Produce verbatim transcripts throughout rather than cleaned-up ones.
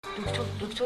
دکتر دکتر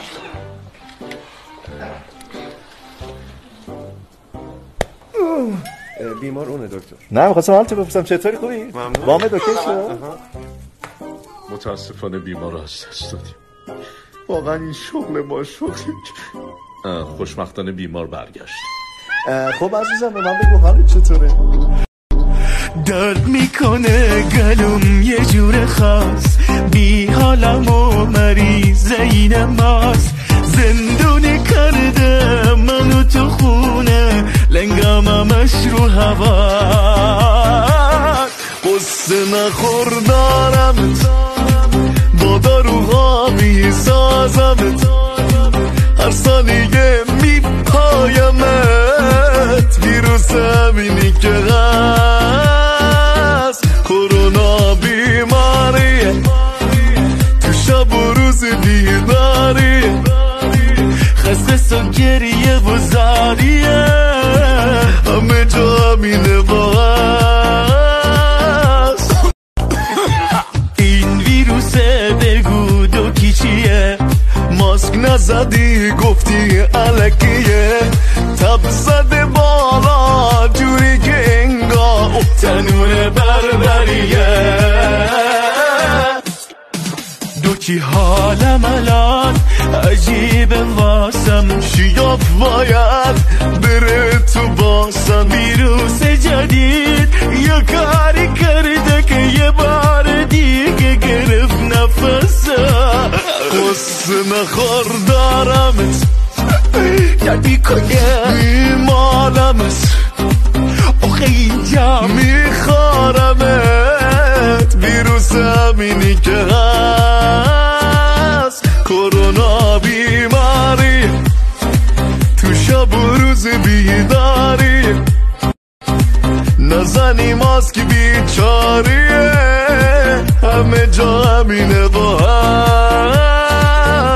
بیمار اونه دکتر. نه می‌خواستم حالتو بپرسم چطوری، خوبی؟ ممنون. وام دکتر شد؟ متاسفانه بیمار رو از دست دادیم. واقعا این شغل ما شغلی. خوشبختانه بیمار برگشت. خب عزیزم به من بگو حالت چطوره؟ درد میکنه گلوم یه جور خاص، بی حالم و مریض اینماست، زندونی کرده منو تو خونه، لنگم همش رو هوا، قصه نخور دارمت، با داروها میسازمت، هر ثانیه میپایمت، ویروس همینی که هست، کرونا بیماریه، تو شب و روز بیداریه، خسته سو گریه و زاریه، همه جا همینه با هست. این ویروسه بگو دوکی چیه، ماسک نزدی گفتی الکیه، تب زده بالا جوری که انگار تنور بربریه، دوکی حالم الان عجیبه واسم، شیاف باید بره تو باسم، ویروس جدید یه کاری کرده که یه بار دیگه گرفت نفسم، قصه نخور دارمت، یعنی کنه میمالمت، آخه اینجا میخارمت، ویروس همینی که هست، کرونا بیماری، تو شب و روز بیداری، نزنی ماسک بیچاریه، همه جا همینه با